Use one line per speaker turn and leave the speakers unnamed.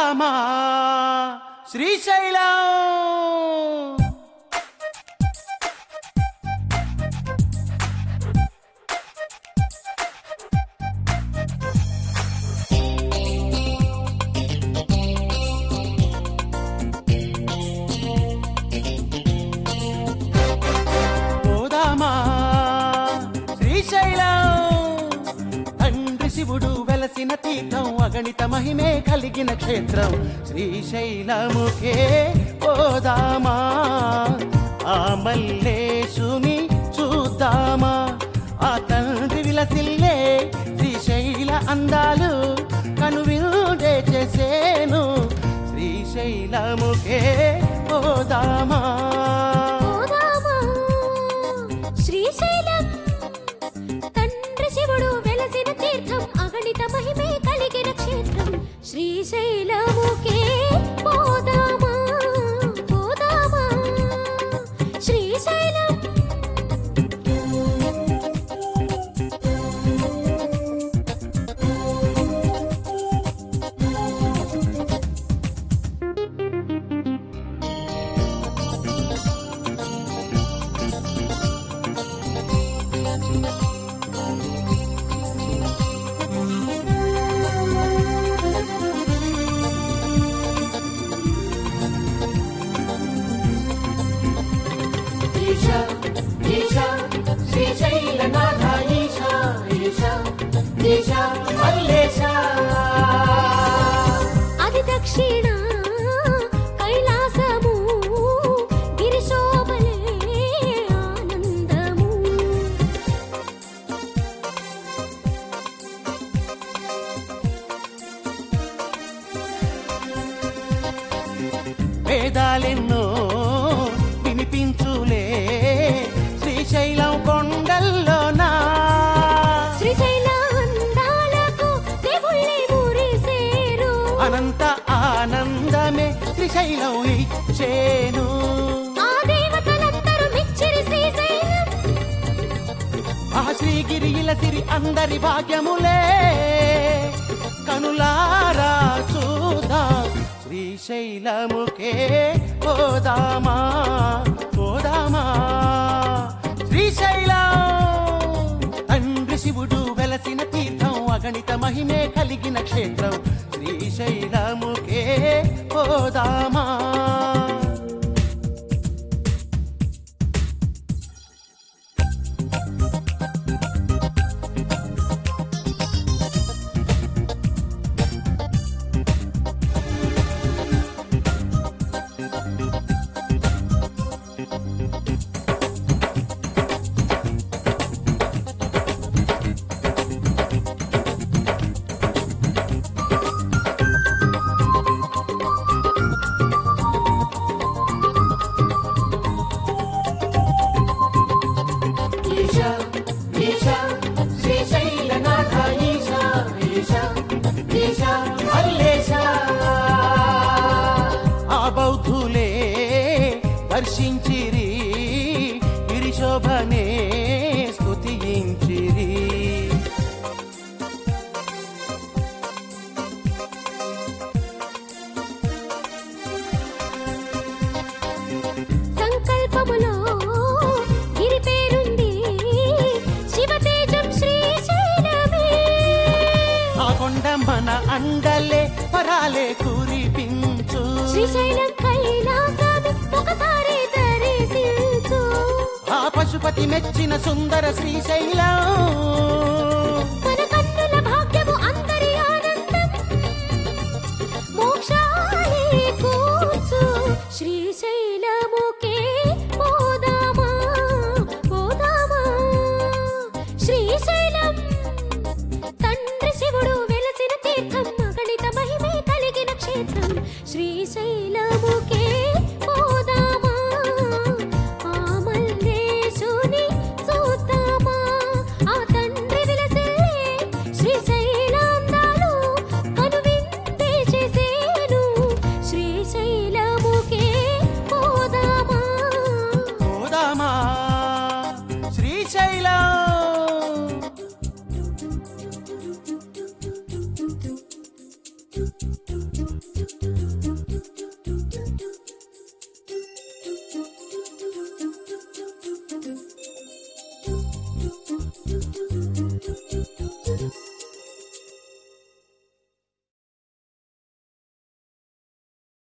పోదామా శ్రీశైలం. పోదామా శ్రీశైలం, తండ్రి శివుడు వెలసిన తీర్థం, అగణిత మహిమే కలిగిన క్షేత్రం శ్రీశైలముకే పోదామా. ఆ మల్లేశుని చూద్దామా, ఆ తండ్రి విలసిల్లే శ్రీశైల అందాలు కనువిందే చేసేను. శ్రీశైలముకే పోదామా.
శ్రీశైలం తండ్రి శివుడు వెలసిన తీర్థం, అగణిత మహిమే కలిగిన క్షేత్రం శ్రీశైలముకే పోదామా. పోదామా శ్రీశైలం.
శ్రీశైలనాథ ఈశా ఈశా ఈశా మల్లేశా.
అది దక్షిణ కైలాసము, గిరిశోభలే ఆనందము.
వేదాలెన్నో వినిపించులే శ్రీశైలం కొండల్లోనా.
శ్రీశైల అందాలకు దేవుళ్ళే మురిసేరు,
అనంత ఆనందమే శ్రీశైలం ఇచ్చేను.
ఆ దేవతలందరూ మెచ్చిరి శ్రీశైలం.
ఆ శ్రీగిరి ఇలసిరి అందరి భాగ్యములే కనులారా చూద్దాం. శ్రీశైలముకే పోదామా. పోదామా శ్రీశైలం, తండ్రి శివుడు వెలసిన తీర్థం, అగణిత మహిమే కలిగిన క్షేత్రం శ్రీశైలముకే పోదామా. శ్రీశైలనాథ ఈశా ఈశా ఈశా మల్లేశా. ఆ బౌద్ధులే దర్శించిరి గిరిశోభనే స్తుతించిరి.
సంకల్పములో గిరి పేరుంది, శివతేజం శ్రీశైలమే.
ఆ కొండ మన అండలే పరాలే కురిపించు.
శ్రీశైలం కైలాసమే ఒకసారి దర్శించు.
ఆ పశుపతి మెచ్చిన సుందర శ్రీశైలం,
మన కన్నుల భాగ్యము అందరి ఆనందం, మోక్షాలే కూర్చు. శ్రీశైలముకే పోదామా. పోదామా శ్రీశైలం, తండ్రి శివుడు వెలసిన తీర్థం, అగణిత మహిమే కలిగిన క్షేత్రం శ్రీశైలముకే పోదామా. ఆ మల్లేశుని చూద్దామా, ఆ తండ్రి విలసిల్లే శ్రీశైల అందాలు కనువిందే చేసేను. శ్రీశైలముకే పోదామా.
పోదామా Srisailam.
do do do do do do do do do